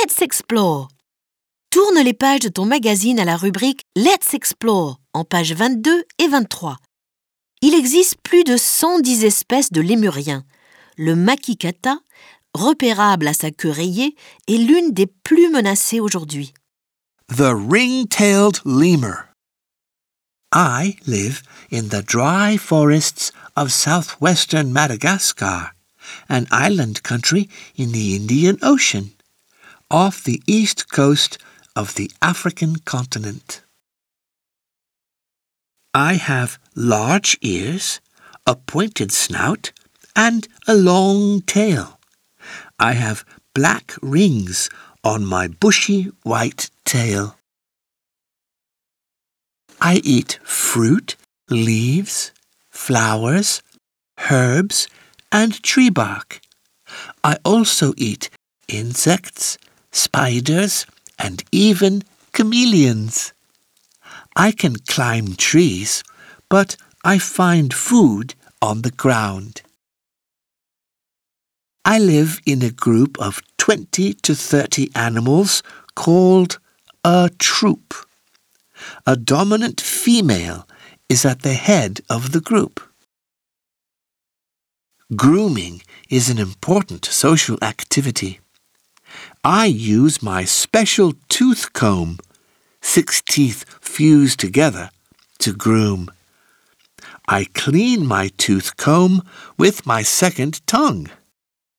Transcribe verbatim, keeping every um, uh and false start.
Let's explore. Tourne les pages de ton magazine à la rubrique Let's explore en pages vingt-deux et vingt-trois. Il existe plus de cent dix espèces de lémuriens. Le makikata, repérable à sa queue rayée, est l'une des plus menacées aujourd'hui. The ring-tailed lemur. I live in the dry forests of southwestern Madagascar, an island country in the Indian Ocean, off the east coast of the African continent. I have large ears, a pointed snout, and a long tail. I have black rings on my bushy white tail. I eat fruit, leaves, flowers, herbs, and tree bark. I also eat insects, spiders, and even chameleons. I can climb trees, but I find food on the ground. I live in a group of twenty to thirty animals called a troop. A dominant female is at the head of the group. Grooming is an important social activity. I use my special tooth comb, six teeth fused together, to groom. I clean my tooth comb with my second tongue.